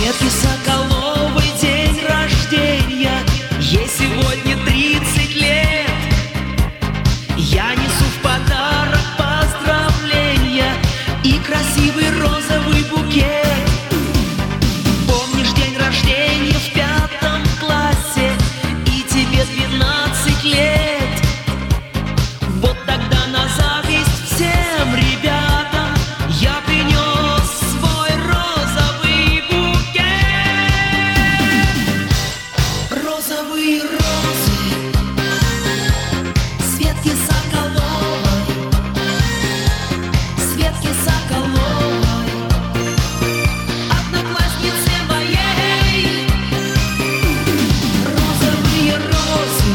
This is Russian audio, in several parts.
Светке Соколовой день рождения, ей сегодня 30 лет. Я несу в подарок поздравления и красивый розовый букет. Помнишь день рождения в 5 классе, и тебе 12 лет? Вот тогда на зависть всем ребятам я принес свой розовый букет. Розовые розы Светке Соколовой, Светке Соколовой, однокласснице моей. Розовые розы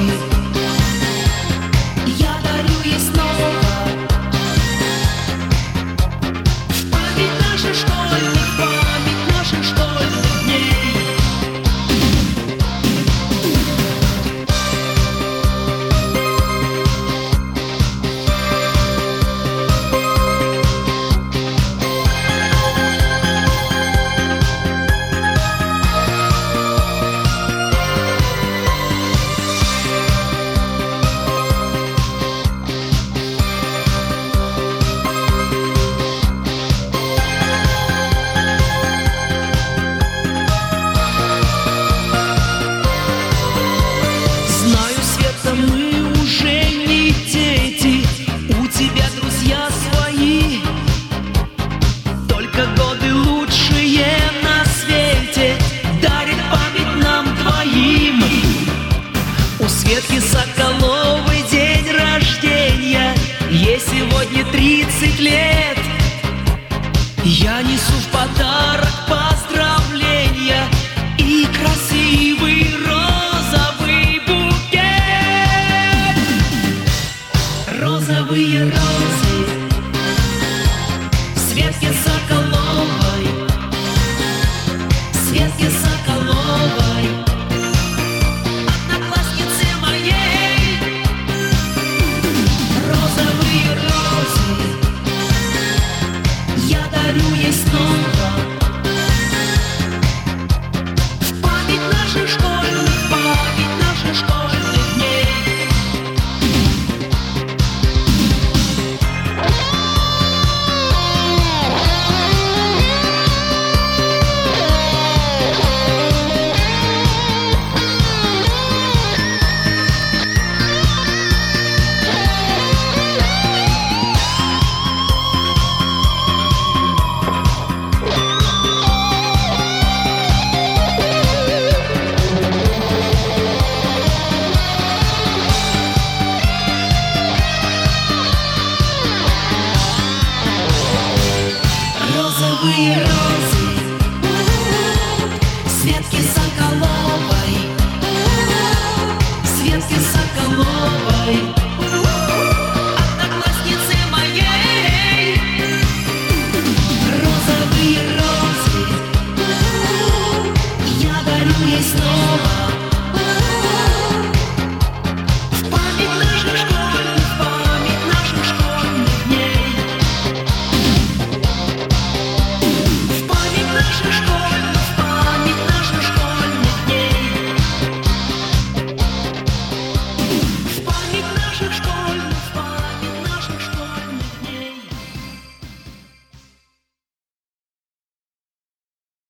я дарю ей снова, в память наших школьных, в память наших школьных дней. Знаю, Света, мы уже не дети, у тебя друзья свои, только годы лучшие на свете дарит память нам двоим. У Светки Соколовой день рождения, ей сегодня 30 лет. Я несу в подарок поздравления и красивый розовый букет. Розовые розы Светке Соколовой, Светке